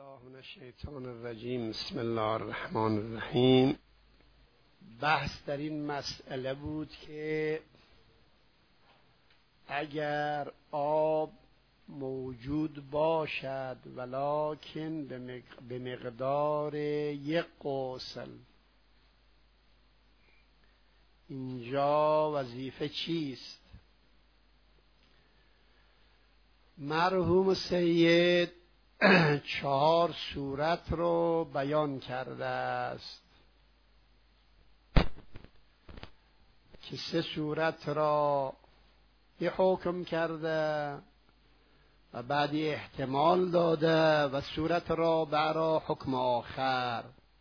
الله من الشیطان الرجیم. بسم الله الرحمن الرحیم. بحث در این مسئله بود که اگر آب موجود باشد ولکن به مقدار یک غسل، اینجا وظیفه چیست؟ مرحوم سید 4 صورت رو بیان کرده است که 3 صورت را یه حکم کرده و بعدی احتمال داده و صورت را برای حکم آخر.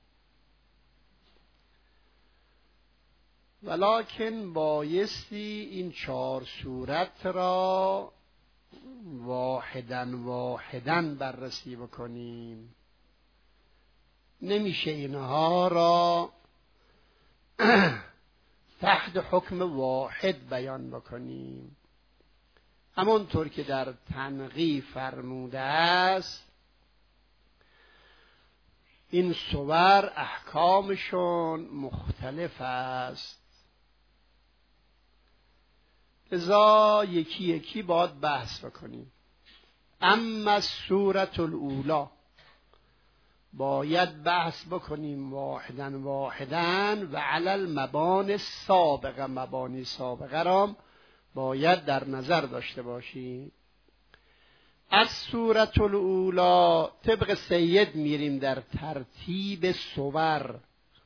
ولکن بایستی این 4 صورت را واحداً بررسی بکنیم. نمیشه اینها را تحت حکم واحد بیان بکنیم. همونطور که در تنقیح فرموده است، این صور احکامشون مختلف است، لذا یکی یکی باید بحث بکنیم. اما صورت الاولی باید بحث بکنیم واحداً و علی المبانی سابقه، مبانی سابقه را باید در نظر داشته باشیم. از صورت الاولی طبق سید میریم در ترتیب صور.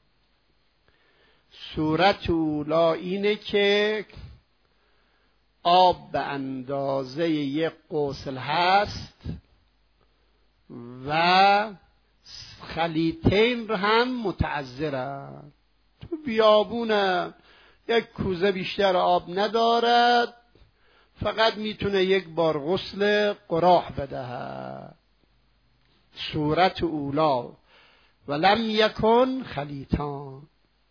صورت اولی اینه که آب به اندازه یک غسل هست و خلیطین هم متعذرند. تو بیابونه یک کوزه بیشتر آب ندارد، فقط میتونه یک بار غسل قراح بدهد. صورت اولا ولم یکن خلیطان.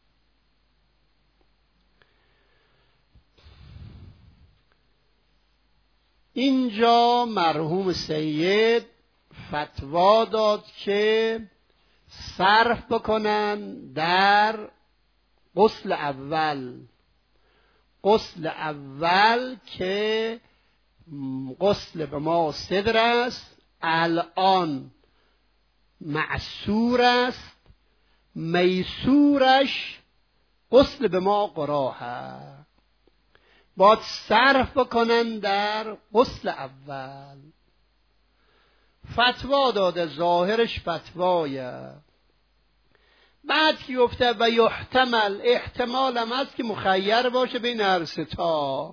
اینجا مرحوم سید فتوا داد که صرف بکنن در غسل اول. غسل اول که غسل به ما صدر است، الان معصور است، میسورش غسل به ما قراح است. باید صرف بکنن در غسل اول. فتوا داده، ظاهرش فتوایه. بعد که گفته و یحتمل، احتمال هم هست که مخیر باشه بین هر ستا.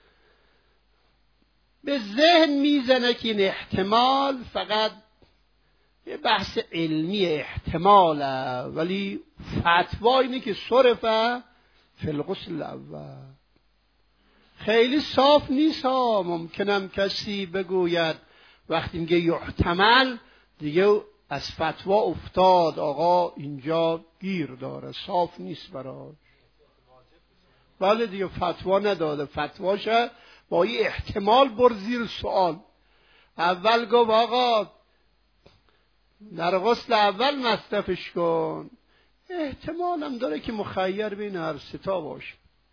به ذهن میزنه که این احتمال فقط یه بحث علمی احتماله، ولی فتوا اینه که صرفه فی الغسل الاول. خیلی صاف نیست ها. ممکنم کسی بگوید وقتی میگه یحتمل دیگه از فتوا افتاد، آقا اینجا گیر داره، صاف نیست براش. بله دیگه فتوا نداده، فتواشه با یه احتمال بر زیر سوال. اول گفت آقا در غسل اول مصرفش کن، احتمال هم داره که مخیر بین هر ستا باشه.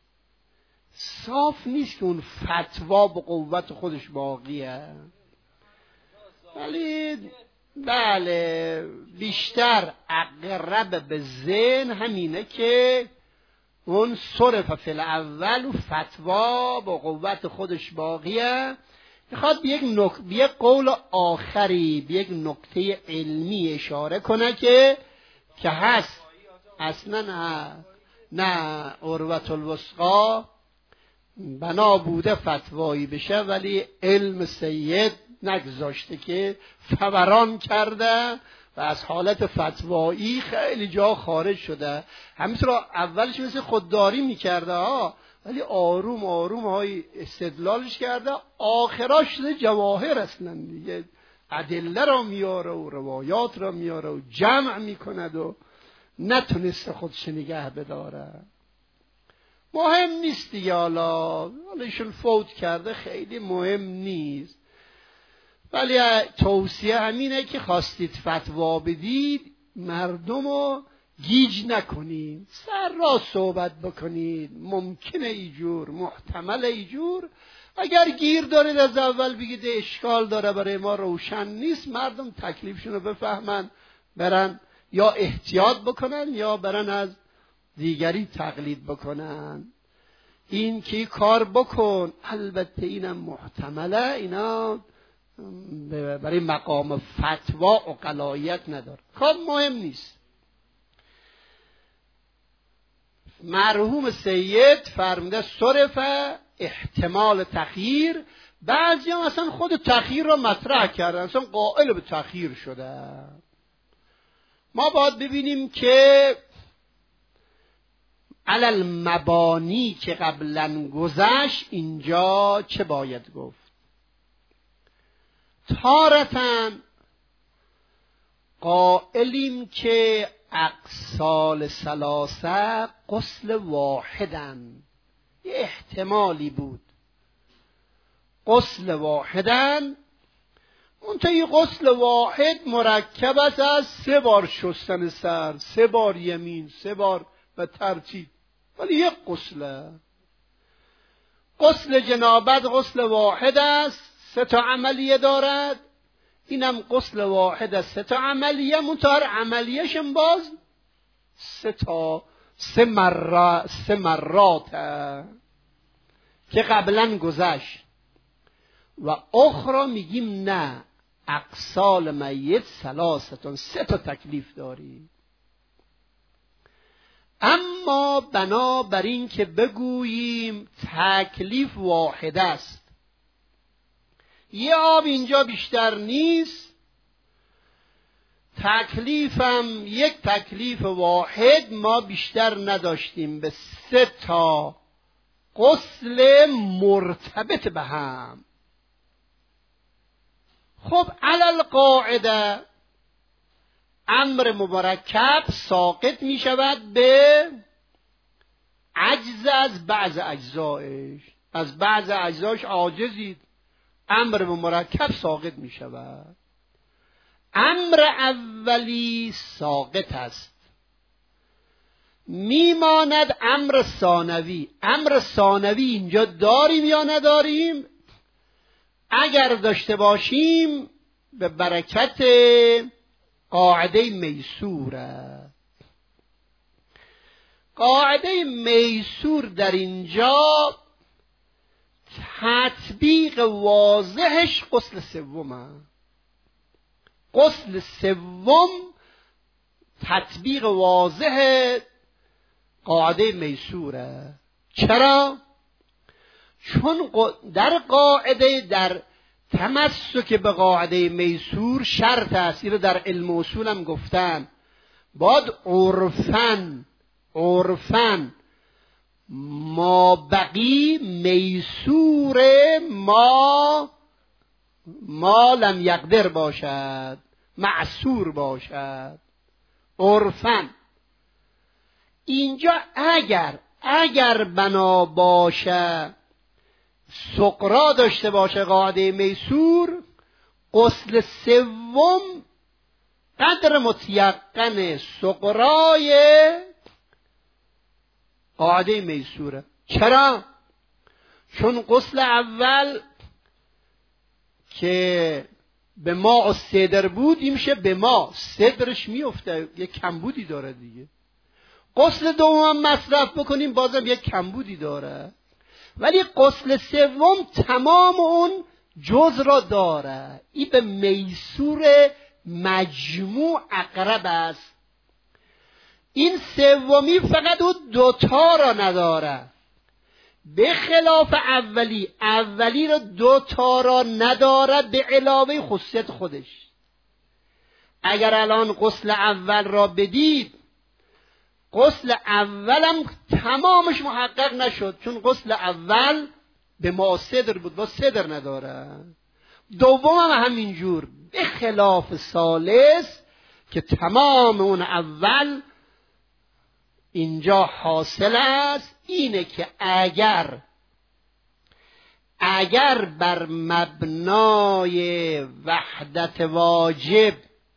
صاف نیست که اون فتوا به قوت خودش باقیه، ولی بله بیشتر اقرب به ذهن همینه که اون صرف فی الاول و فتوا با قوت خودش باقیه. میخواد به یک قول آخری، به یک نکته علمی اشاره کنه که هست. اصلا نه عروة الوثقی بنا بوده فتوایی بشه، ولی علم سید نگذاشته که فوران کرده و از حالت فتوایی خیلی جا خارج شده. همینطور اولش مثل خودداری میکرده ولی آروم های استدلالش کرده، آخراش شده جواهر اصلا دیگه. ادله را میاره و روایات را میاره و جمع میکند و نتونسته خودش نگه بداره. مهم نیست دیگه، حالا ایشون فوت کرده خیلی مهم نیست. ولی توصیه همینه که خواستید فتوا بدید مردم رو گیج نکنید، سر را صحبت بکنید، ممکنه ایجور محتمل ایجور، اگر گیر دارید از اول بگید اشکال داره برای ما روشن نیست، مردم تکلیفشون رو بفهمن برن یا احتیاط بکنن یا برن از دیگری تقلید بکنن. این که کار بکن، البته اینم محتمله، اینا برای مقام فتوا عقلاییت نداره. خب مهم نیست. مرحوم سید فرموده صرف احتمال تخییر، بعضی هم اصلا خود تخییر را مطرح کردن، اصلا قائل به تخییر شده. ما باید ببینیم که علل مبانی که قبلا گذشت اینجا چه باید گفت. تارتن قائلیم که اقسال ثلاثه غسل واحدن، یه احتمالی بود غسل واحدن، منتهی غسل واحد مرکب است از 3 بار شستن سر، 3 بار یمین، 3 بار به ترتیب، ولی یک غسله. غسل جنابت غسل واحد است، 3 تا عملیه دارد، اینم غسل واحد است، 3 تا عملیه، منتهی عملیهشم باز 3 مرات که قبلا گذشت. و اخرى میگیم نه، اقسال میت 3 3 تا تکلیف داری. اما بنابر این که بگوییم تکلیف واحد است، یه آب اینجا بیشتر نیست، تکلیفم یک تکلیف واحد، ما بیشتر نداشتیم به 3 تا غسل مرتبط به هم. خب علل قاعده امر مرکب ساقط می شود به عجز از بعض اجزایش، از بعض اجزایش عاجزید، امر مرکب ساقط می شود. امر اولی ساقط است، میماند امر ثانوی. امر ثانوی اینجا داریم یا نداریم؟ اگر داشته باشیم به برکت قاعده میسوره. قاعده میسور در اینجا تطبیق واضحش غسل سومه. غسل سوم تطبیق واضح قاعده میسوره. چرا؟ چون در قاعده، در تمسک به قاعده میسور شرط است، این رو در علم اصول هم گفتن، باید عرفن ما بقی میسور ما لم یقدر باشد، معسور باشد. عرفن اینجا اگر بنا باشه سقرا داشته باشه قاعده میسور، غسل سوم قدر متیقن سقرای قاعده میسوره. چرا؟ چون غسل اول که به ما صدر بود، این میشه به ما صدرش میفته، یک کمبودی داره دیگه. غسل دوم مصرف بکنیم بازم یک کمبودی داره، ولی غسل سوم تمام اون جز را داره. این به میسور مجموع اقرب است. این سومی فقط اون 2 تا را نداره، به خلاف اولی را 2 تا را نداره به علاوه خصوصیت خودش. اگر الان غسل اول را بدید، غسل اولم تمامش محقق نشد، چون غسل اول به ما صدر بود، با صدر نداره. دوم هم همینجور، به خلاف ثالث که تمام اون اول اینجا حاصل است، اینه که اگر اگر بر مبنای وحدت واجب،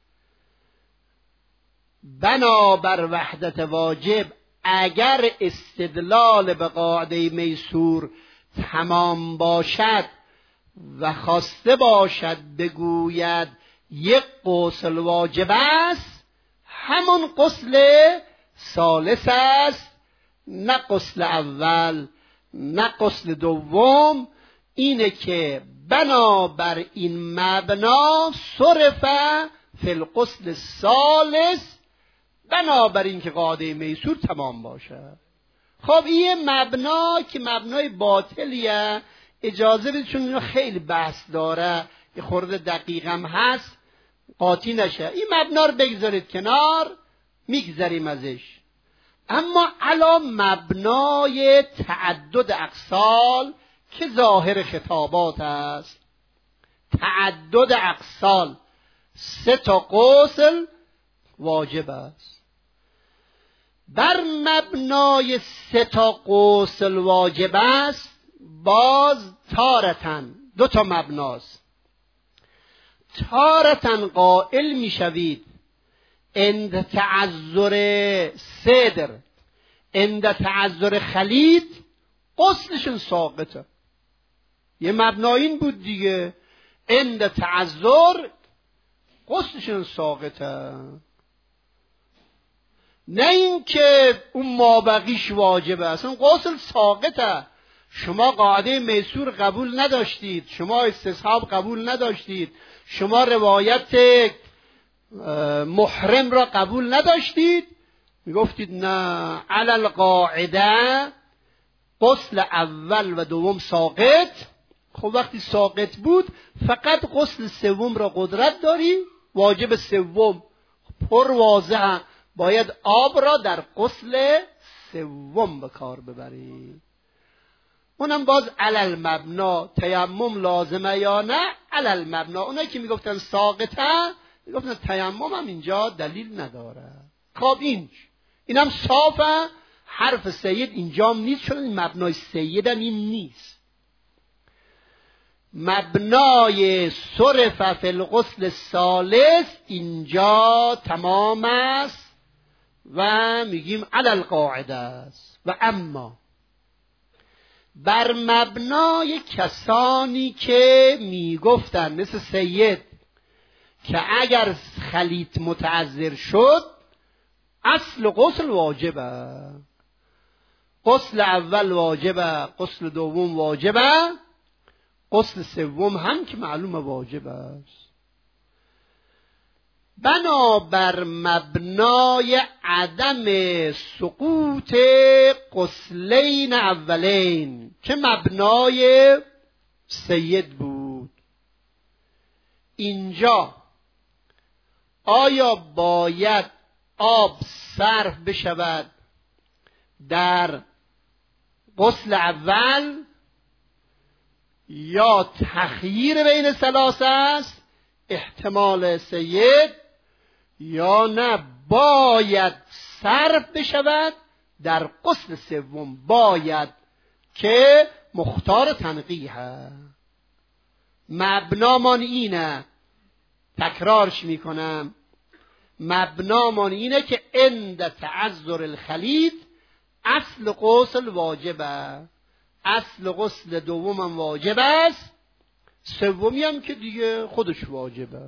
بنابر وحدت واجب اگر استدلال به قاعده میسور تمام باشد و خواسته باشد بگوید یک غسل واجب است، همون غسل ثالث است، نه غسل اول نه غسل دوم. اینه که بنابر این مبنا صرف فی الغسل الثالث، بنابر این که قاعده میسور تمام باشه. خب این مبنا که مبنای باطلیه، اجازه بدید چون اینا خیلی بحث داره، یه خورده دقیقم هست، قاطی نشه. این مبنا رو بگذارید کنار، میگذریم ازش. اما علا مبنای تعدد اقسال که ظاهر خطابات است، تعدد اقسال 3 غسل واجب است. بر مبنای 3 غسل واجب است، باز تارتن 2 مبناست. تارتن قائل میشوید عند تعذر صدر، عند تعذر خلید غسلشون ساقطه. یه مبنا این بود دیگه، عند تعذر غسلشون ساقطه، نه این که اون مابقیش واجبه، اصلا غسل ساقطه. شما قاعده میسور قبول نداشتید، شما استصحاب قبول نداشتید، شما روایت محرم را قبول نداشتید، میگفتید نه علی القاعده غسل اول و دوم ساقط. خب وقتی ساقط بود فقط غسل سوم را قدرت داری، واجب سوم پر واضحه، باید آب را در غسل سوم به کار ببری. اونم باز علل مبنا، تیمم لازمه یا نه علل مبنا. اونایی که میگفتن ساقطه میگفتن تیمم هم اینجا دلیل نداره. خب اینم صافه، حرف سید اینجا نیست، چون این مبنای سید هم این نیست. مبنای صرف فی الغسل الثالث اینجا تمام است و میگیم علی القاعده است. و اما بر مبنای کسانی که میگفتن مثل سید که اگر خلیط متعذر شد اصل غسل واجبه، غسل اول واجبه، غسل دوم واجبه، غسل سوم هم که معلوم واجب است. بنابر مبنای عدم سقوط غسلین اولین که مبنای سید بود، اینجا آیا باید آب صرف بشود در غسل اول یا تخییر بین ثلاثه است، احتمال سید، یا نه باید صرف بشود در غسل سوم، باید که مختار تنقیح. مبنامان اینه، تکرارش میکنم، مبنامان اینه که عند تعذر الخلیط اصل غسل واجبه، اصل غسل دوم هم واجب است، سومی هم که دیگه خودش واجبه.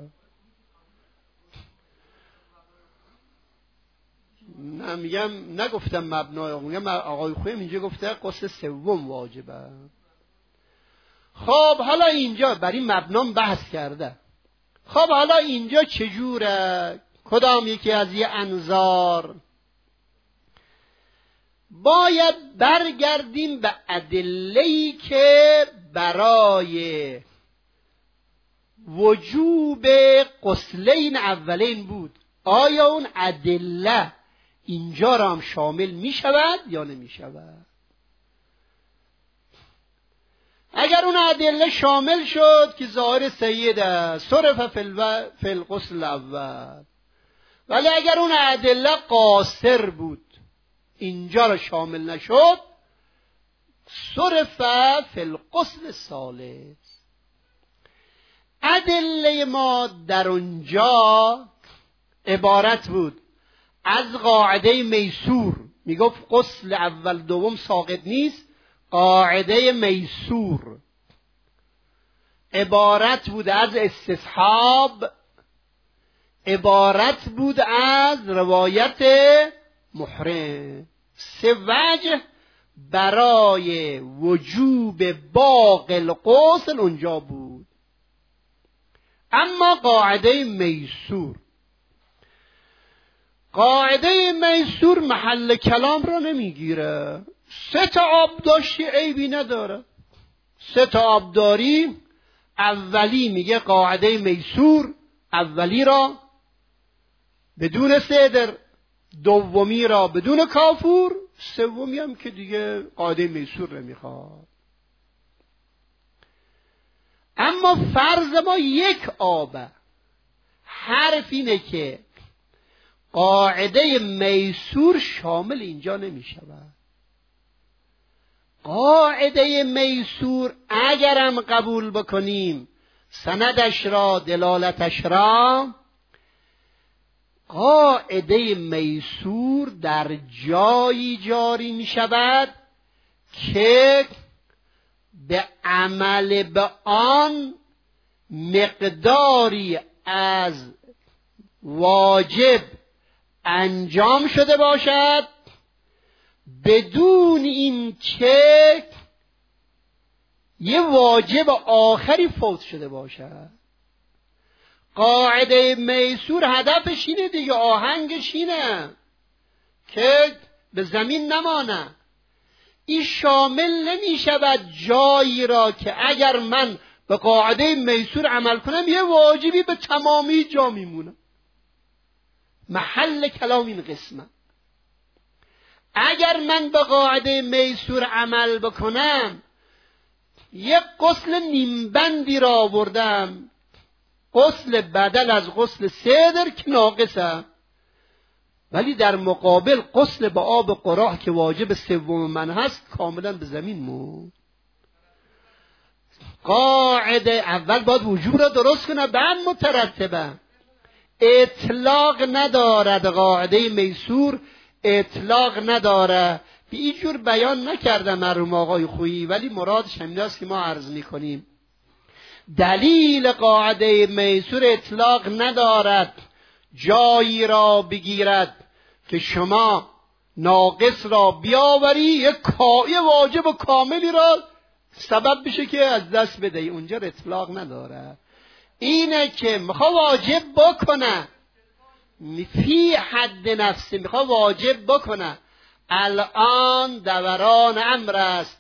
میگم نگفتم مبنای، میگم آقای خویم اینجا گفته غسل سوم واجبه. خب حالا اینجا بر این مبنام بحث کرده. خب حالا اینجا چجوره؟ کدام یکی از یه انظار؟ باید برگردیم به ادله‌ای که برای وجوب غسلین اولین بود. آیا اون ادله اینجا را هم شامل می شود یا نمی شود؟ اگر اون ادله شامل شد که ظاهر سیده صرف فی الغسل الاول، ولی اگر اون ادله قاصر بود اینجا را شامل نشد، صرف فی الغسل الثالث. ادله ما در اونجا عبارت بود از قاعده میسور، میگفت غسل اول دوم ساقط نیست. قاعده میسور عبارت بود از استصحاب، عبارت بود از روایت محرم. سه وجه برای وجوب باقی الغسل اونجا بود. اما قاعده میسور، قاعده میسور محل کلام را نمیگیره. 3 تا آب داشتی عیبی نداره. 3 تا آب داری، اولی میگه قاعده میسور، اولی را بدون صدر، دومی را بدون کافور، سومی هم که دیگه قاعده میسور نمیخواد. اما فرض ما یک آبه. حرف اینه که قاعده میسور شامل اینجا نمی شود. قاعده میسور اگرم قبول بکنیم سندش را، دلالتش را، قاعده میسور در جایی جاری می شود که به عمل به آن مقداری از واجب انجام شده باشد بدون این که یه واجب آخری فوت شده باشد. قاعده میسور هدفش اینه دیگه، آهنگش اینه که به زمین نمانه. این شامل نمی شود جایی را که اگر من به قاعده میسور عمل کنم یه واجبی به تمامی جا میمونه. محل کلام این قسمه. اگر من به قاعده میسور عمل بکنم یک غسل نیمبندی را آوردم، غسل بدل از غسل صدر که ناقصه، ولی در مقابل غسل با آب قراح که واجب سوم من هست کاملا به زمین موند. قاعده اول باید وجوب را درست کنه، بعد مترتبه. اطلاق ندارد قاعده میسور، اطلاق نداره. به این جور بیان نکردم مرحوم آقای خویی، ولی مرادش همین است که ما عرض میکنیم. دلیل قاعده میسور اطلاق ندارد جایی را بگیرد که شما ناقص را بیاوری یک واجب و کاملی را سبب بشه که از دست بده. اونجا اطلاق نداره. اینه که میخواه واجب بکنه فی حد نفسه، میخواه واجب بکنه. الان دوران امر است،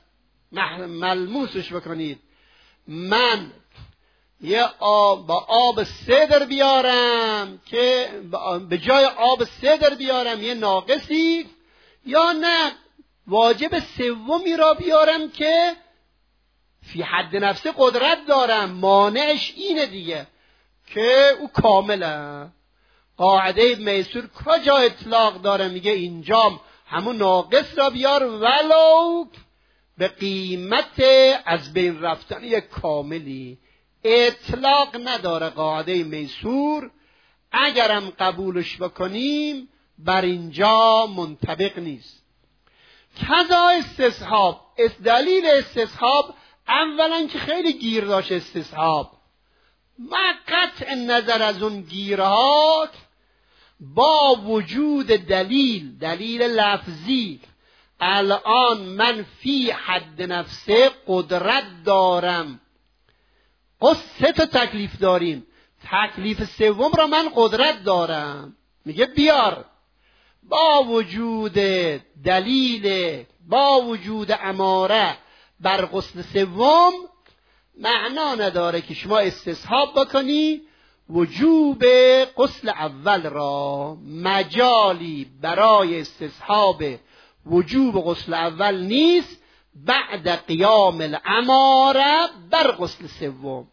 ملموسش بکنید. من یه با آب صدر بیارم که به جای آب صدر بیارم یه ناقصی، یا نه واجب سومی را بیارم که فی حد نفسه قدرت دارم. مانعش اینه دیگه که او کامله. قاعده میسور کجا اطلاق داره؟ میگه اینجا همون ناقص را بیار ولو به قیمت از بین رفتن یک کاملی. اطلاق نداره قاعده میسور. اگرم قبولش بکنیم بر اینجا منطبق نیست. کذا استصحاب. دلیل استصحاب اولا که خیلی گیر داشت استصحاب، ما قطع نظر از اون گیرها با وجود دلیل لفظی، الان من فی حد نفسه قدرت دارم. 3 تا تکلیف داریم، تکلیف سوم را من قدرت دارم. میگه بیار. با وجود دلیل، با وجود اماره بر غسل سوم معنا نداره که شما استصحاب بکنی وجوب غسل اول را. مجالی برای استصحاب وجوب غسل اول نیست بعد قیام الاماره بر غسل سوم.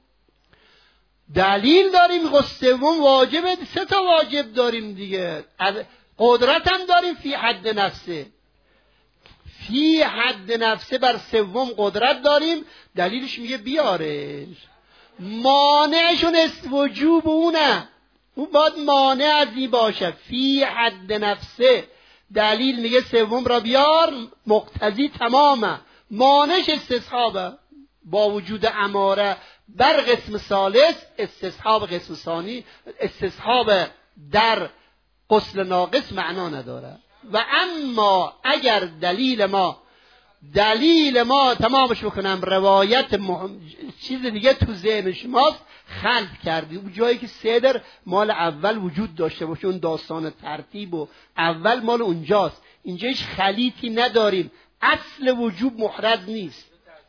دلیل داریم غسل سوم واجبه، 3 تا واجب داریم دیگه. قدرت هم داریم فی حد نفسه. فی حد نفسه بر سوم قدرت داریم، دلیلش میگه بیارش. مانعشون است وجوب اونه، اون باید مانع از این باشه. فی حد نفسه دلیل میگه سوم را بیار، مقتضی تمامه، مانعش استصحابه. با وجود اماره بر قسم ثالث، استصحاب قسم ثانی، استصحاب در غسل ناقص معنا نداره. و اما اگر دلیل ما تمامش بکنم، روایت چیز دیگه تو ذهن شماست، خلط کردی اون جایی که صدر مال اول وجود داشته باشه، اون داستان ترتیب و اول مال اونجاست، اینجا هیچ خلیطی نداریم، اصل وجوب محرز نیست.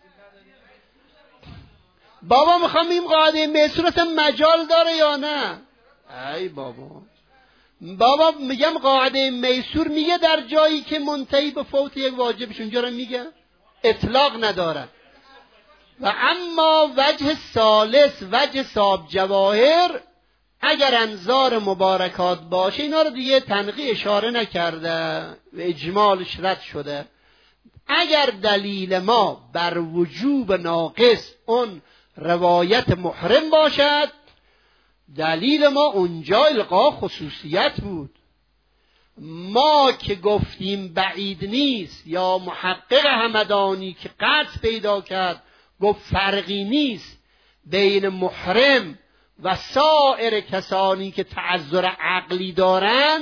بابا میخوام این قاعده میسور اصلا مجال داره یا نه؟ ای بابا میگم قاعده میسور میگه در جایی که منتهی به فوت یک واجبش، اونجا رو میگه، اطلاق نداره. و اما وجه ثالث، وجه صاحب جواهر، اگر انظار مبارکات باشه، اینا رو دیگه تنقیح اشاره نکرده و اجمالش رد شده. اگر دلیل ما بر وجوب ناقص اون روایت محرم باشد، دلیل ما اونجا القا خصوصیت بود. ما که گفتیم بعید نیست، یا محقق همدانی که قطع پیدا کرد گفت فرقی نیست بین محرم و سایر کسانی که تعذر عقلی دارن،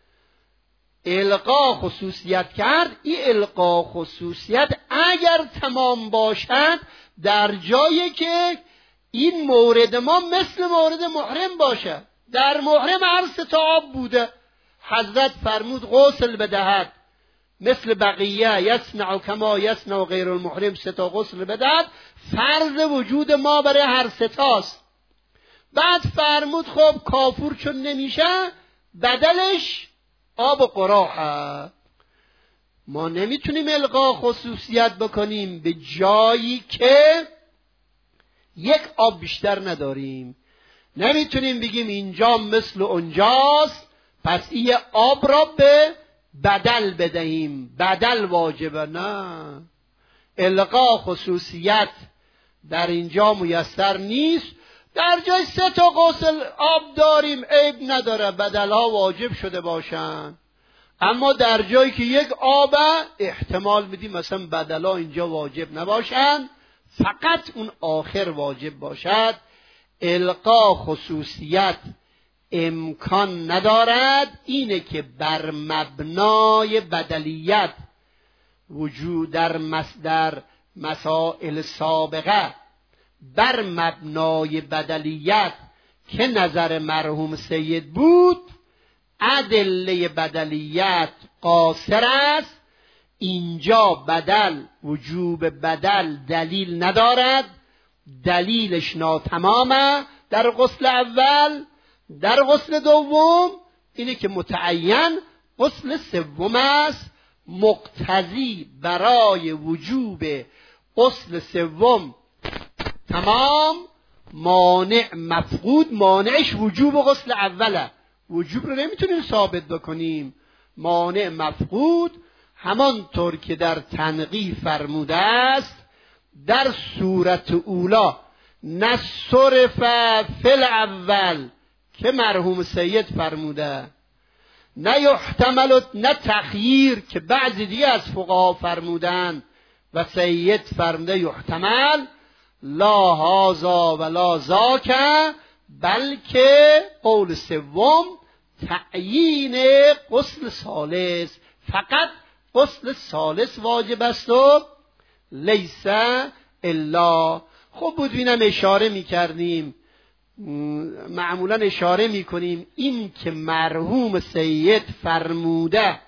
القا خصوصیت کرد. این القا خصوصیت اگر تمام باشد، در جایی که این مورد ما مثل مورد محرم باشه. در محرم هر سه تا آب بوده، حضرت فرمود غسل بدهد مثل بقیه، یصنع کما یصنع غیر المحرم، سه تا غسل بدهد، فرض وجود ما برای هر سه تاست. بعد فرمود خب کافور چون نمیشه، بدلش آب قراحه. ما نمیتونیم القا خصوصیت بکنیم به جایی که یک آب بیشتر نداریم. نمیتونیم بگیم اینجا مثل اونجاست، پس این آب را به بدل بدهیم، بدل واجبه. نه، القا خصوصیت در اینجا میسر نیست. در جای سه تا غسل آب داریم، عیب نداره بدلها واجب شده باشن. اما در جایی که یک آب، احتمال میدیم مثلا بدلها اینجا واجب نباشن، فقط اون آخر واجب باشد. القا خصوصیت امکان ندارد. اینه که بر مبنای بدلیت وجود در مسائل سابقه، بر مبنای بدلیت که نظر مرحوم سید بود، ادله بدلیت قاصر است. اینجا بدل، وجوب بدل دلیل ندارد، دلیلش ناتمامه. در غسل اول، در غسل دوم اینه که متعین غسل سوم است. مقتضی برای وجوب غسل سوم تمام، مانع مفقود، مانعش وجوب غسل اوله. وجوب رو نمیتونیم ثابت بکنیم، مانع مفقود. همانطور که در تنقیح فرموده است، در صورت اولا نصرف فی الاول که مرحوم سید فرموده، نه یحتمل، نه تخییر که بعضی دیگه از فقها فرمودن و سید فرموده یحتمل، لا هذا ولا ذاک، بلکه قول سوم تعیین غسل ثالث، فقط غسل ثالث واجب است و لیس الا. خب بود بینم اشاره میکردیم، معمولا اشاره میکنیم این که مرحوم سید فرموده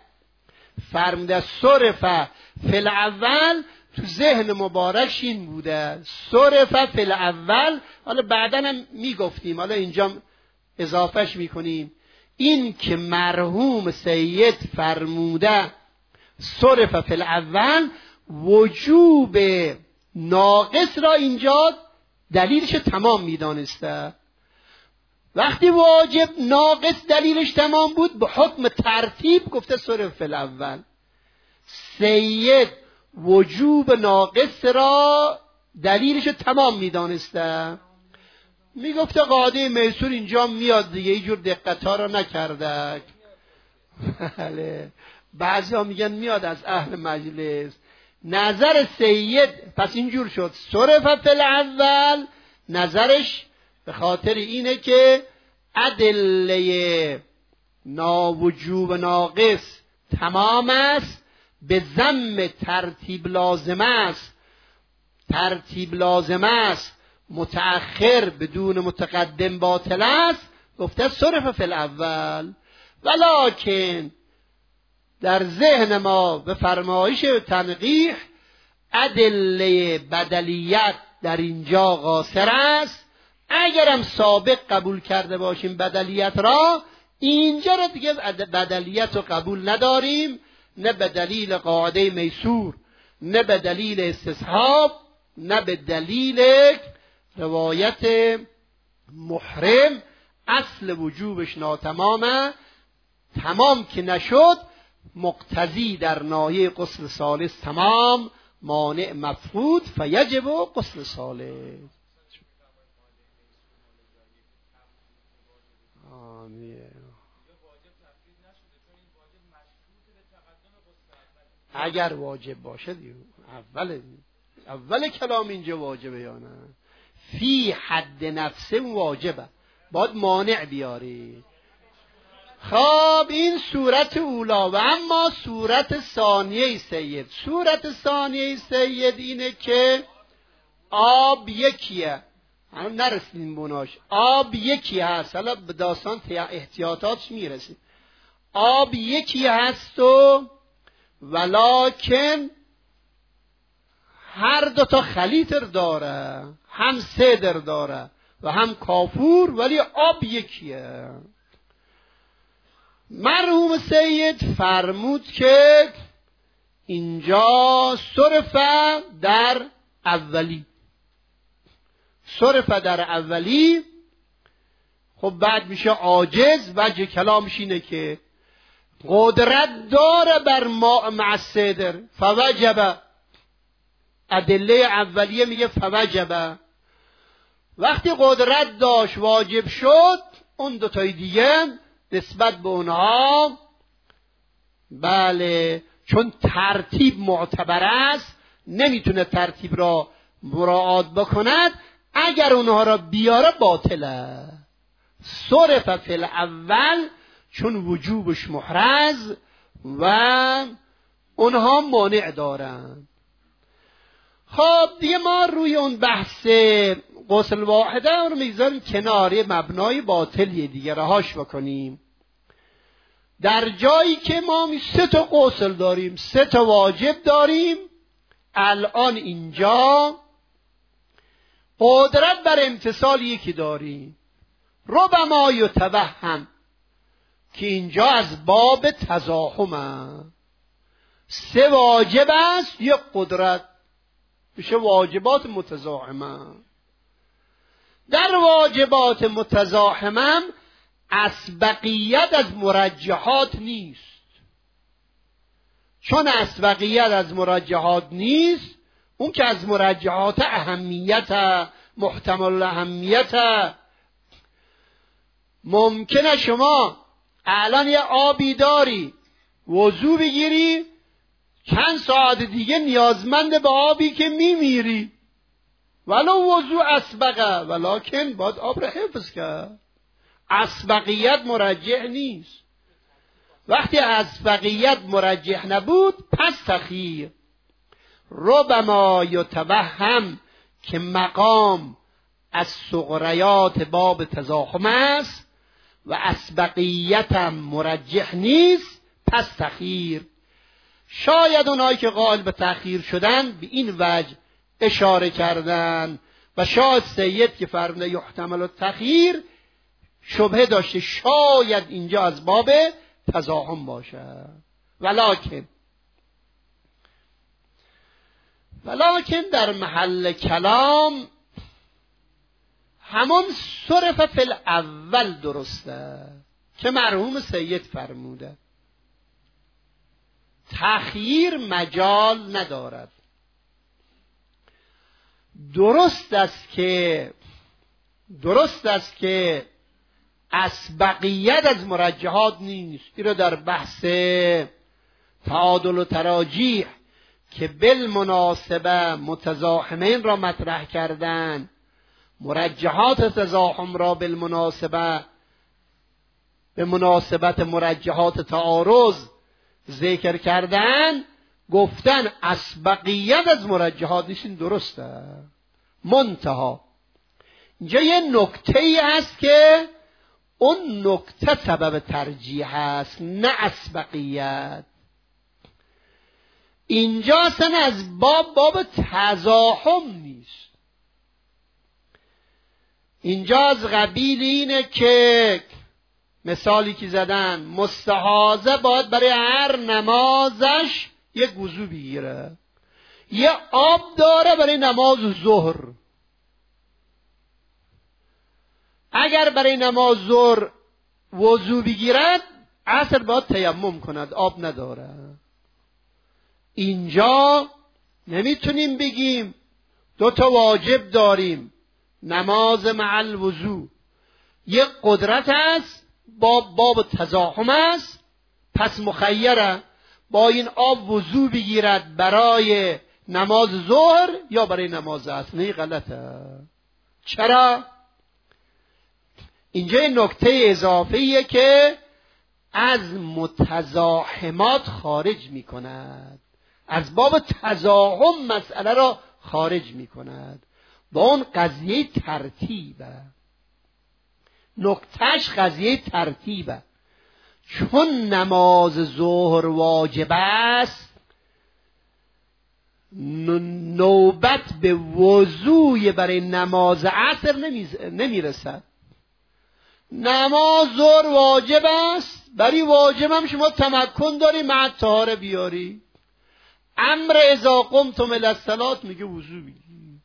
صرف فی الاول، تو ذهن مبارکش این بوده صرف فی الاول. حالا بعداً هم میگفتیم، حالا اینجا اضافهش میکنیم، این که مرحوم سید فرموده صرف فی الاول، وجوب ناقص را اینجا دلیلش تمام میدانسته. وقتی واجب ناقص دلیلش تمام بود، به حکم ترتیب گفته صرف فی الاول. سید وجوب ناقص را دلیلش تمام میدانسته. میگفته قاعده میسور اینجا میاد دیگه، اینجور دقتها را نکرده. بله، بعضی ها میگن میاد از اهل مجلس. نظر سید پس اینجور شد صرف فی الاول، نظرش به خاطر اینه که ادله ناوجوب ناقص تمام است، به ضم ترتیب لازم است. ترتیب لازم است، متأخر بدون متقدم باطل است، گفته صرف فی الاول. ولکن در ذهن ما به فرمایش تنقیح ادله بدلیت در اینجا قاصر است. اگرم سابق قبول کرده باشیم بدلیت را، اینجا را دیگه بدلیت رو قبول نداریم، نه به دلیل قاعده میسور، نه به دلیل استصحاب، نه به دلیل روایت محرم. اصل وجوبش ناتمامه. تمام که نشد مقتضی در ناحیه غسل ثالث تمام، مانع مفقود، فیجب غسل ثالث. اگر واجب باشه دیگه اول کلام اینجا واجبه یا نه؟ فی حد نفسه واجبه، باید مانع بیاری. خب این صورت اولا. و اما صورت ثانیه سید، صورت ثانیه سید اینه که آب یکیه، هنوز نرسیدیم بناش. آب یکی هست، حالا به داستان احتیاطاتش میرسیم. آب یکی هست و ولکن هر دوتا خلیطر داره، هم سدر داره و هم کافور، ولی آب یکیه. مرحوم سید فرمود که اینجا صرف در اولی، صرف در اولی. خب بعد میشه عاجز. وجه کلامش اینه که قدرت داره بر ماء مع السدر، فوجب. ادله اولیه میگه فوجب. وقتی قدرت داشت واجب شد، اون دوتای دیگه نسبت به اونها بله چون ترتیب معتبر است نمیتونه ترتیب را مراعات بکند، اگر اونها را بیاره باطله. صرف فی الاول چون وجوبش محرز و اونها مانع دارن. خب دیگه ما روی اون بحث غسل واحده رو میذاریم کنار، مبنای باطلی دیگه رهاش بکنیم. در جایی که ما 3 تا غسل داریم، 3 تا واجب داریم، الان اینجا قدرت بر امتثال یکی داریم. ربما یتوهم که اینجا از باب تزاحمه. 3 واجب است، 1 قدرت، میشه واجبات متزاحمه. در واجبات متزاحمه اسبقیت از مرجحات نیست. چون اسبقیت از مرجحات نیست، اون که از مرجحات اهمیت، محتمل اهمیت. ممکنه شما الان یه آبی داری، وضو بگیری، چند ساعت دیگه نیازمند به آبی که میمیری، ولو وضو اسبقه، ولکن باید آب را حفظ کرد. اسبقیت مرجح نیست. وقتی اسبقیت مرجح نبود پس تخییر. ربما یتوهم که مقام از صغریات باب تزاحم است و اسبقیت هم مرجح نیست، پس تخییر. شاید اونایی که قائل به تأخیر شدن به این وجه اشاره کردن و شاید سید که فرموده یحتمل التأخیر شبهه داشته شاید اینجا از باب تزاحم باشه. ولکن در محل کلام همون صرف فی الاول درسته که مرحوم سید فرموده. تخییر مجال ندارد. درست است که اسبقیت از مرجحات نیست. این رو در بحث تعادل و تراجیح که بالمناسبه متزاحمین را مطرح کردن، مرجحات تزاحم را بالمناسبه به مناسبت مرجحات تعارض ذکر کردن، گفتن اسبقیت از مرجحات نیست. این درسته. منتها اینجا یه نکته‌ای هست که اون نکته سبب ترجیح است، نه اسبقیت. اینجا اصلا از باب تزاحم نیست. اینجا از قبیل اینه که مثالی که زدن مستحاضه باید برای هر نمازش یک وضو بگیره، یه آب داره برای نماز ظهر. اگر برای نماز ظهر وضو بگیرد، عصر باید تیمم کند، آب نداره. اینجا نمیتونیم بگیم دو تا واجب داریم، نماز مع الوضو، یک قدرت است، باب تزاحم است، پس مخیره با این آب وضو بگیرد برای نماز ظهر یا برای نماز عصر. نه، غلطه. چرا؟ اینجا نکته اضافه‌ایه که از متزاحمات خارج می کند، از باب تزاحم مسئله را خارج می کند. با اون قضیه ترتیبه، نکتهش قضیه ترتیبه. چون نماز ظهر واجب است، نوبت به وضوی برای نماز عصر نمیرسد. نماز ظهر واجب است، برای واجب هم شما تمکن داری مع طهاره بیاری. امر اذا قمتم الی الصلاة میگه وضو بگیر.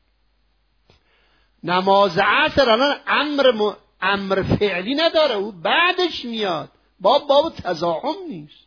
نماز عصر الان امر فعلی نداره، او بعدش میاد، باب تزاحم نیست.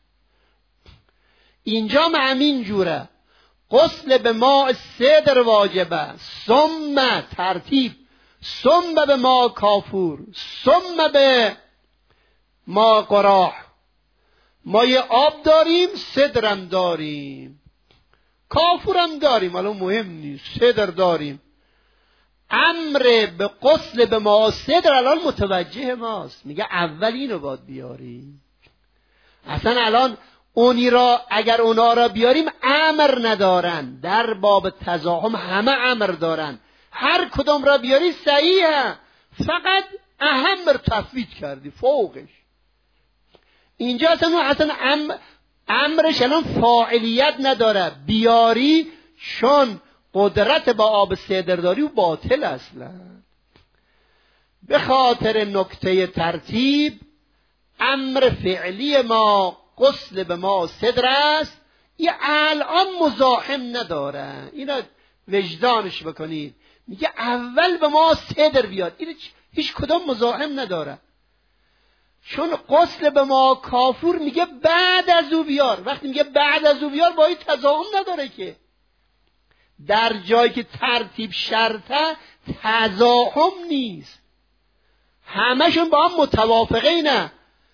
اینجا همین جوره. غسل به ماء سدر واجبه، ثم ترتیب، ثم به ماء کافور، ثم به ماء قراح. ما یه آب داریم، سدرم داریم، کافورم داریم، الان مهم نیست، سدر داریم. امر به غسل به ماء سدر الان متوجه ماست، میگه اول اینو باید بیاری. اصلا الان اونی را اگر اونا را بیاریم امر ندارن، در باب تزاحم همه امر دارن، هر کدام را بیاری صحیحه، فقط اهم رو تفویض کردی فوقش. اینجا اصلا امرش الان فاعلیت نداره، بیاری چون قدرت با آب سدر داری و باطل اصلا. به خاطر نکته ترتیب امر فعلی ما غسل به ما سدر است، یه الان مزاحم نداره، اینا وجدانش بکنید. میگه اول به ما سدر بیاد، این هیچ کدام مزاحم نداره. چون غسل به ما کافور میگه بعد از او بیار، وقتی میگه بعد از او بیار با این تزاحم نداره که. در جایی که ترتیب شرطه تزاحم نیست، همشون با هم متوافقه. نه،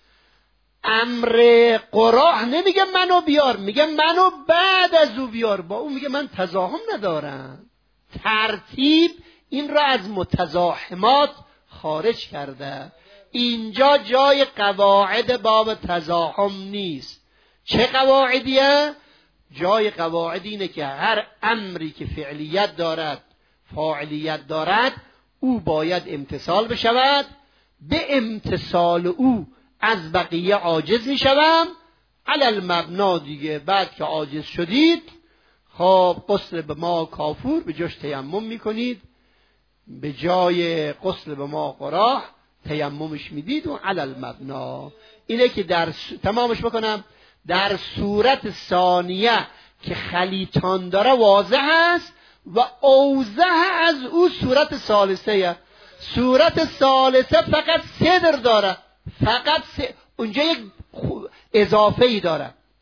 امر قراح نمیگه منو بیار، میگه منو بعد از او بیار، با اون میگه من تزاحم ندارم. ترتیب این را از متزاحمات خارج کرده. اینجا جای قواعد باب تزاحم نیست. چه قواعدیه؟ جای قواعد اینه که هر امری که فعلیت دارد، فاعلیت دارد، او باید امتثال بشود. به امتثال او از بقیه عاجز می شوم. علی المبنا دیگه، بعد که عاجز شدید، خب غسل به ما کافور به جاش تیمم می کنید، به جای غسل به ما قراح تیممش میدید و علی المبنا. اینه که تمامش بکنم، در صورت ثانیه که خلیطان داره واضح است و اوضح از او صورت ثالثه. صورت ثالثه فقط صدر داره، فقط اونجا یک اضافه ای داره.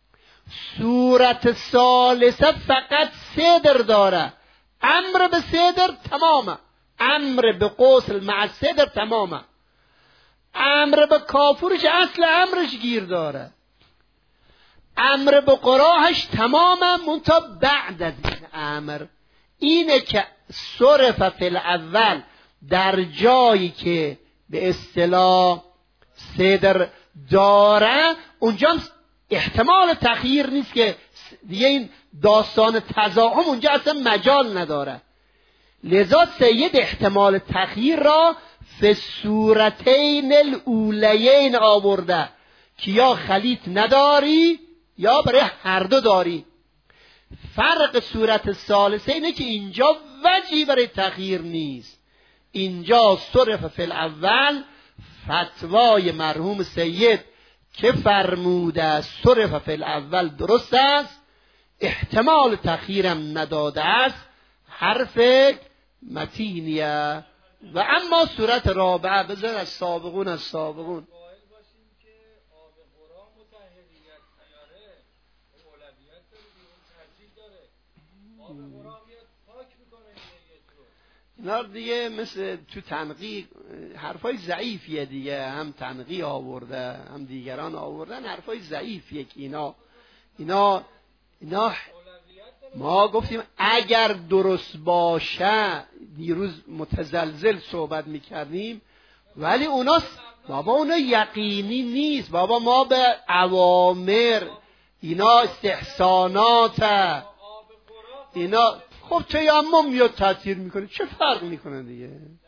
صورت ثالثه فقط صدر داره. امر به صدر تمامه، امر به غسل مع صدر تمامه. امر به کافورش اصل امرش گیر داره. امر به قراهش تمامه، منتها بعد از این امر اینه که صرف فی الاول در جایی که به اصطلاح صدر داره اونجا احتمال تغییر نیست، که دیگه این داستان تضاهم اونجا اصلا مجال نداره. لذا سید احتمال تغییر را فی صورتین الاولیین آورده که یا خلیط نداری یا برای هر دو داری. فرق صورت ثالثه اینه که اینجا وجهی برای تغییر نیست. اینجا صرف فی الاول فتوای مرحوم سید که فرموده صرف فی الاول درست است، احتمال تغییرم نداده است، حرف متینیه. و اما صورت رابعه بذار از سابقون اینا دیگه مثل تو تنقیح حرفای ضعیفیه دیگه، هم تنقیح آورده هم دیگران آوردن حرفای ضعیفیه که اینا ما گفتیم اگر درست باشه، دیروز متزلزل صحبت میکردیم، ولی اونا یقینی نیست بابا. ما به اوامر اینا استحسانات اینا خب تیمم میاد تاثیر میکنه، چه فرق میکنه دیگه؟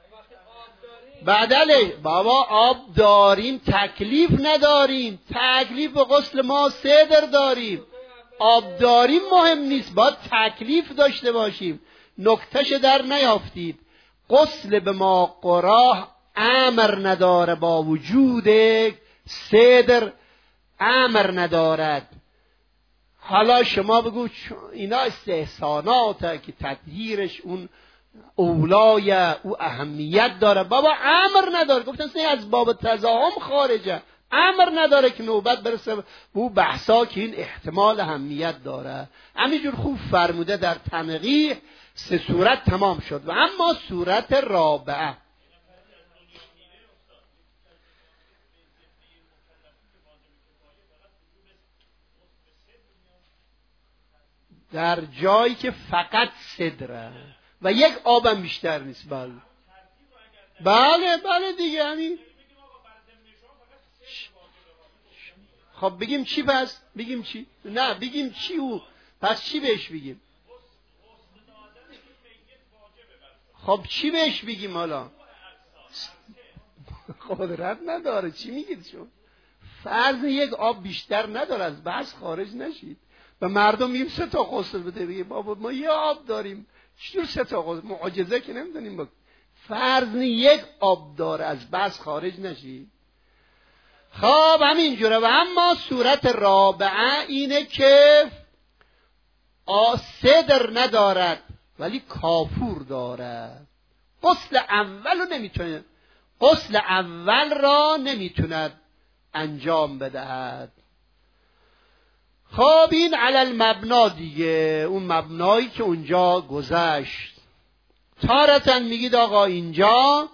بدله بابا آب داریم تکلیف نداریم، تکلیف به غسل ما صدر داریم. آب داریم مهم نیست، باید تکلیف داشته باشیم. نکتهش در نیافتید. غسل به ما قراه امر نداره، با وجود صدر امر ندارد. حالا شما بگو اینا استحساناته که تطهیرش اون اولای او اهمیت داره. بابا امر نداره، گفتن از باب تضاهم خارجه، امر نداره که نوبت برسه به او بحثا که این احتمال اهمیت داره. همینجور خوب فرموده در تنقیح. 3 صورت تمام شد. و اما صورت رابعه در جایی که فقط صدره و یک آبم بیشتر نیست. بله دیگه همین. خب بگیم چی پس؟ بگیم چی؟ نه بگیم چی او؟ پس چی بهش بگیم؟ خب چی بهش بگیم حالا؟ قدرت نداره. چی میگید شما؟ فرض یک آب بیشتر نداره، از بحث خارج نشید. به مردم میگیم 3 تا غسل بده، بگیم بابا ما یه آب داریم، چطور 3 تا غسل؟ معجزه که نمیدونیم بکنیم. فرض یک آب داره، از بحث خارج نشید. خب همینجوره. و اما صورت رابعه اینه که صدر ندارد ولی کافور دارد. غسل اول را نمیتوند انجام بدهد. خب این علل مبنا دیگه، اون مبنایی که اونجا گذشت. تارتن میگید آقا اینجا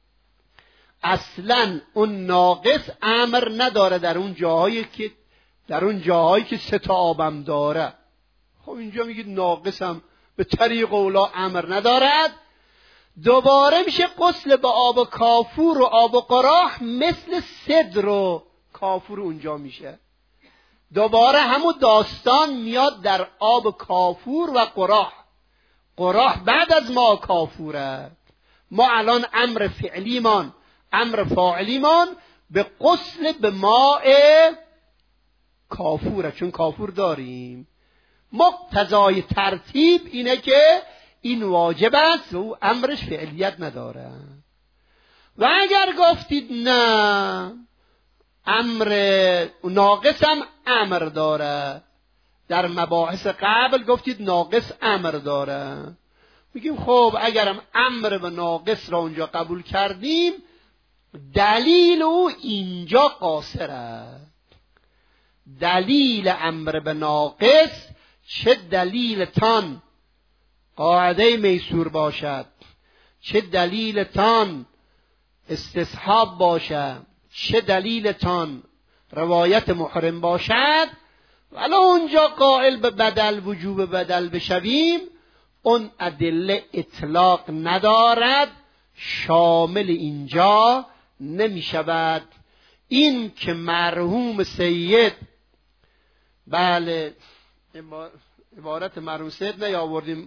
اصلا اون ناقص امر نداره در اون جاهایی که 3 تا آبم داره. خب اینجا میگید ناقصم به طریق اولا امر ندارد. دوباره میشه غسل به آب کافور و آب قراح مثل صدر و کافور اونجا میشه. دوباره همون داستان میاد در آب کافور و قراح بعد از ما کافوره. ما الان امر فاعلیمان به غسل به ماء کافوره، چون کافور داریم. مقتضای ترتیب اینه که این واجب است و او امرش فعلیت نداره. و اگر گفتید نه امر ناقص هم امر داره، در مباحث قبل گفتید ناقص امر داره، میگیم خب اگرم امر و ناقص را اونجا قبول کردیم، دلیل او اینجا قاصر است. دلیل امر به ناقص چه دلیل تان قاعده میسور باشد، چه دلیل تان استصحاب باشد، چه دلیل تان روایت محرم باشد، ولی اونجا قائل به بدل وجوب بدل بشویم، اون ادله اطلاق ندارد، شامل اینجا نمی شود. این که مرحوم سید، بله عبارت مرحوم سید نیاوردیم،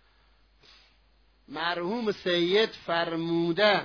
مرحوم سید فرموده،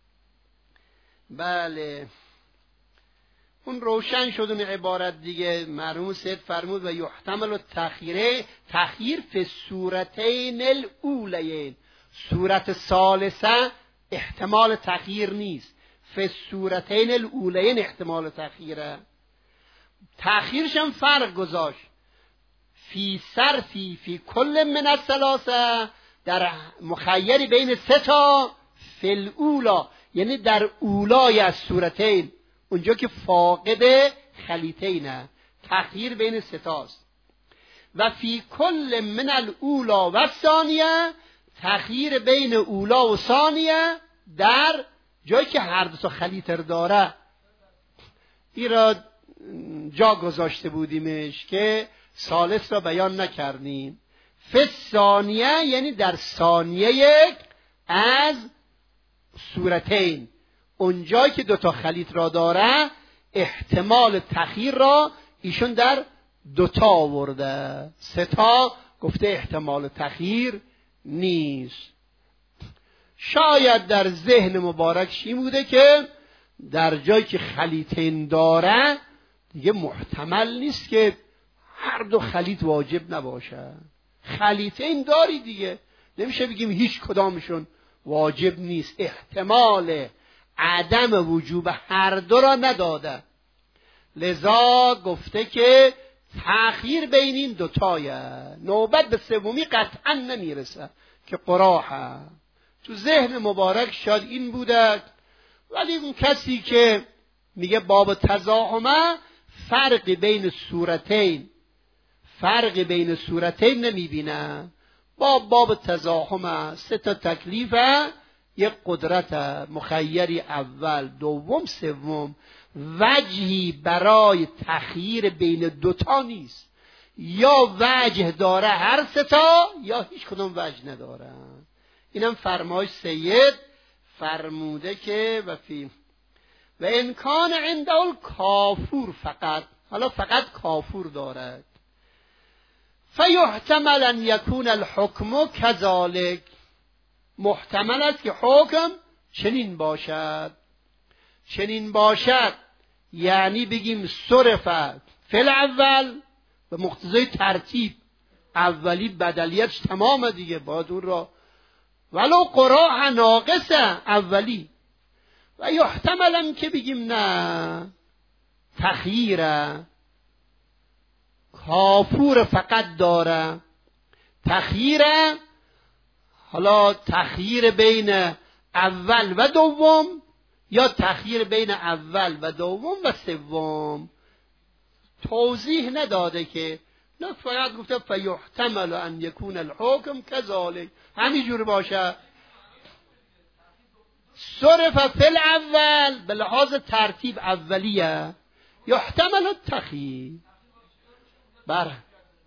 بله اون روشن شد اون عبارت دیگه. مرحوم سید فرمود و یحتمل تخییر فی صورتین الاولین، صورت ثالثه احتمال تخییر نیست، فی صورتین الاولین احتمال تخییره. تخییرش هم فرق گذاشت، فی صرفی فی کل من الثلاثه، در مخیری بین سه تا، فی الاولا یعنی در اولای از صورتین، اونجا که فاقد خلیتینه، تخییر بین سه تاست. و فی کل من الاولا و ثانیه، تخییر بین اولا و ثانیه در جایی که هر دو تا خلیتر داره. این را جا گذاشته بودیمش که ثالث را بیان نکردیم. فی ثانیه یعنی در ثانیه یک از صورتین، اونجایی که دوتا خلیط را داره، احتمال تخییر را ایشون در دوتا آورده، سه تا گفته احتمال تخییر نیست. شاید در ذهن مبارکش این بوده که در جایی که خلیطین داره دیگه محتمل نیست که هر دو خلیط واجب نباشه. خلیطین داری دیگه، نمیشه بگیم هیچ کدامشون واجب نیست. احتمال عدم وجوب هر دو را نداده، لذا گفته که تأخیر بین این دوتایه، نوبت به سومی قطعا نمیرسه که قراحه. تو ذهن مبارک شاید این بوده، ولی اون کسی که میگه باب تزاحمه، فرق بین صورتین نمیبینه. باب تزاحمه، سه تا تکلیفه، یک قدرت مخیری اول دوم سوم، وجهی برای تخییر بین دوتا نیست، یا وجه داره هر سه تا یا هیچ کدوم وجه نداره. اینم فرمایش سید فرموده که و امکان عنده کافور، حالا فقط کافور دارد. فیحتمل ان یکون الحکم کذالک، محتمل است که حکم چنین باشد، یعنی بگیم صرفت فی الاول، به مقتضای ترتیب اولی بدلیتش تمامه دیگه، باید اون را ولو قراء ناقصه اولی. و یحتملم که بگیم نه، تخییره، کافور فقط داره، تخییره، حالا تخییر بین اول و دوم یا تخییر بین اول و دوم و سوم، توضیح نداده که، نه فقط گفته فیحتمل ان یکون الحکم کذالک، همینجور باشه. صرف فی الاول به لحاظ ترتیب اولیه، یحتمل التخییر، بر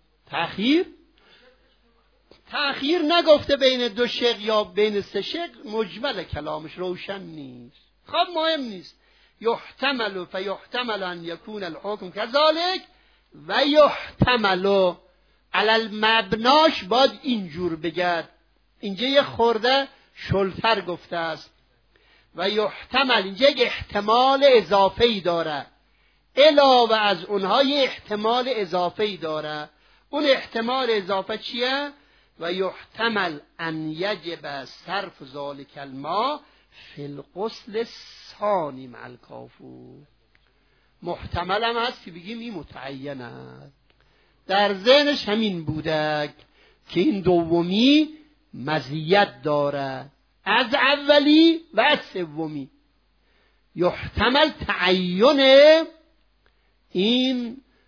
تأخیر نگفته بین دو شق یا بین سه شق، مجمل کلامش روشن نیست، خب مهم نیست. فیحتمل ان یکون الحکم کذالک و یحتمل علی المبناش باید اینجور بگرد، اینجا یه خورده شلتر گفته است. و یحتمل اینجا یک احتمال اضافه‌ای داره، علاوه از اونها یه احتمال اضافه‌ای داره. اون احتمال اضافه چیه؟ و یحتمل ان یجب صرف ذالک الماء فی الغسل الثانی مع الکافور. محتمل هم هست که بگیم این متعینه، در ذهنش همین بوده که این دومی مزیت داره از اولی و از سومی. یحتمل تعین این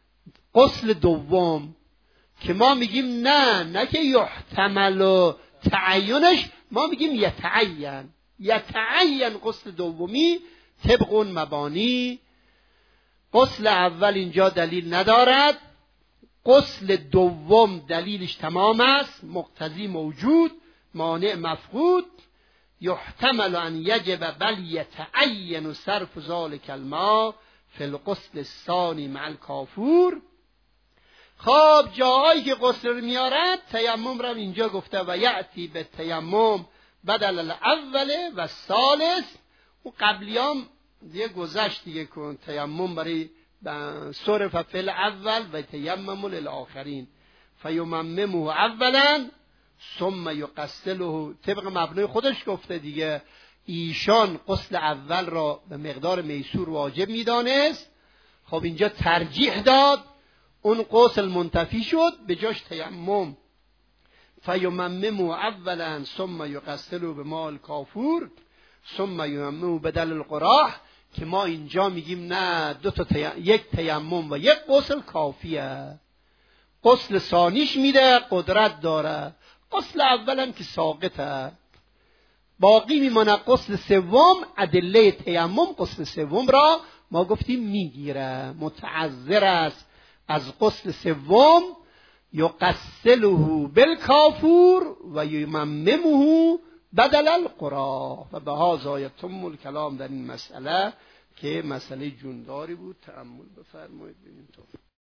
غسل دوم که ما میگیم نه که یحتمل و تعینش، ما میگیم یتعین غسل دومی طبق اون مبانی. غسل اول اینجا دلیل ندارد، غسل دوم دلیلش تمام است، مقتضی موجود، مانع مفقود. یحتمل ان یجب بل یتعین صرف ذلک الماء فی الغسل الثانی مع الکافور. خب جاهایی که غسل رو میارد تیمم رو اینجا گفته و یأتی به تیمم بدل الاول و ثالث. و قبلیام دیگه گذشت دیگه کن تیمم برای صرف فی الاول و تیمم للآخرین فیمممه اولا ثم یغسله، طبق مبنای خودش گفته دیگه. ایشان غسل اول را به مقدار میسور واجب میدانست، خب اینجا ترجیح داد، اون غسل منتفی شد، به جاش تیمم فیمممه اولا ثم یغسله بماء الکافور ثم یممه بدل القراح، که ما اینجا میگیم نه یک تیمم و یک غسل کافیه. غسل ثانیش میده قدرت داره، غسل اولم که ساقطه، باقی میمونه غسل سوم. ادله تیمم غسل سوم را ما گفتیم میگیره، متعذر است از غسل سوم. یغسله بالکافور و یمممه بدل القراح. و به هذا یتم الکلام در این مسئله که مسئله جونداری بود. تأمل بفرمایید ببینیم تو